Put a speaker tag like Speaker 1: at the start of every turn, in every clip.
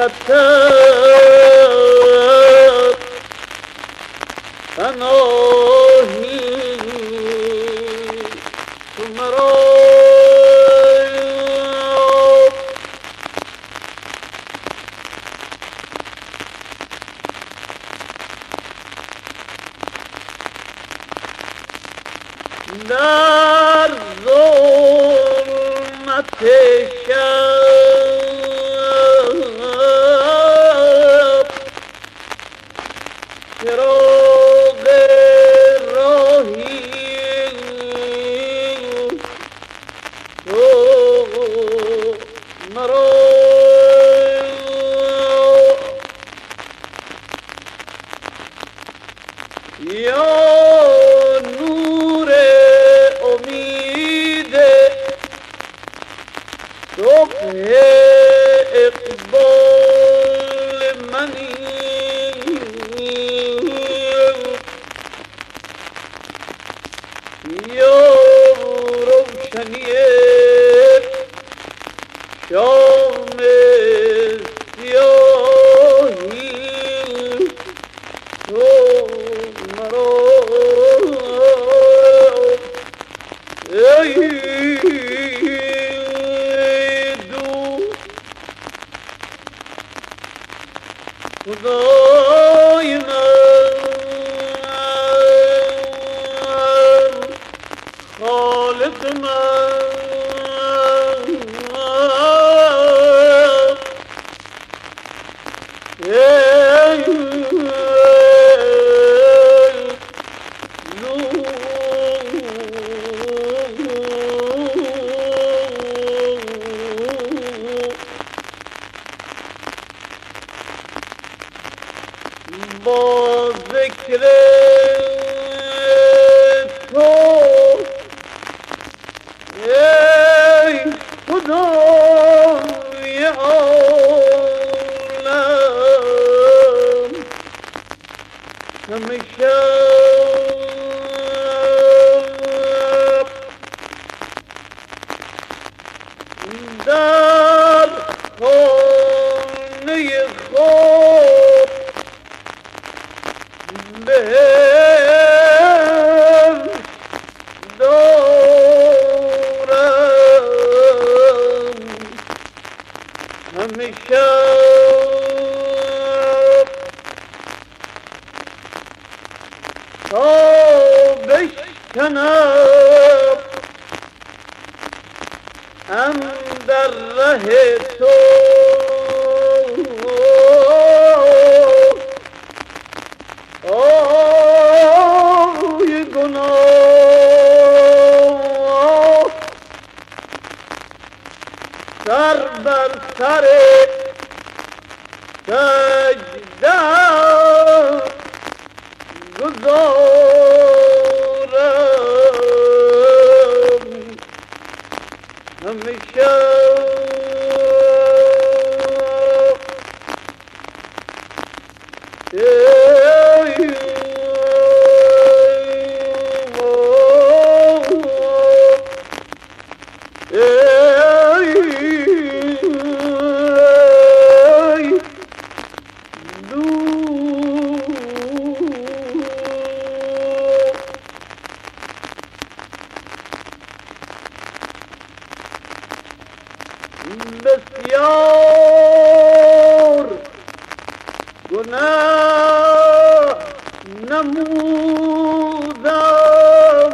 Speaker 1: خطر پناهی تو مرا در ظلمت شب چراغ راهی تو مرا یا صبح اقبال منی یا روشنی شام سیاهی تو مرا خدای من خالق من با ذکر تو ای خدای عالم همیشه در خانه خود بهم دارم همیشه تا بشکنم اندر ره تو آی گناه سر بر سر سجده گذارم همیشه بسیار گناه نمودم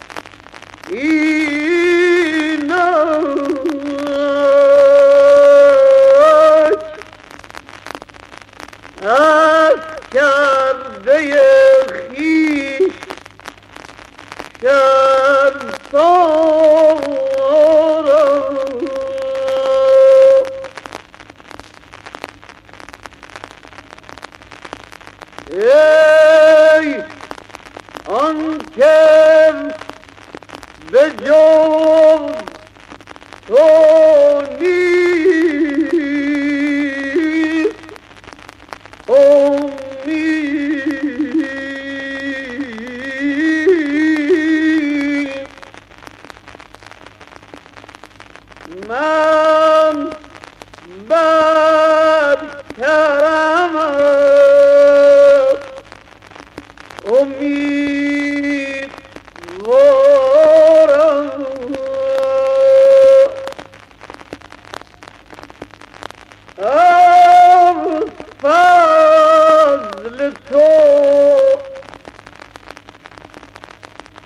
Speaker 1: اینک از کرده خویش شرمسارم ای آنکه به جز تو نیست امید من بر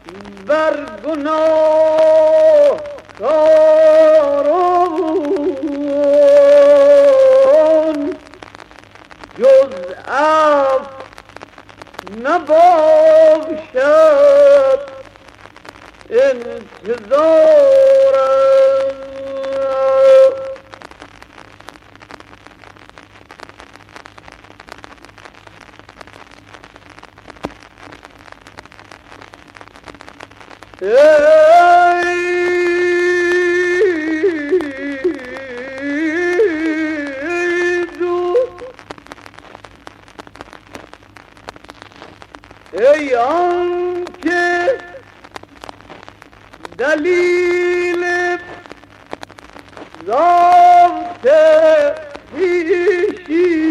Speaker 1: بر گناهکاران جز عفو نباشد انتظارم. ای آنکه دلیل ذات خویشی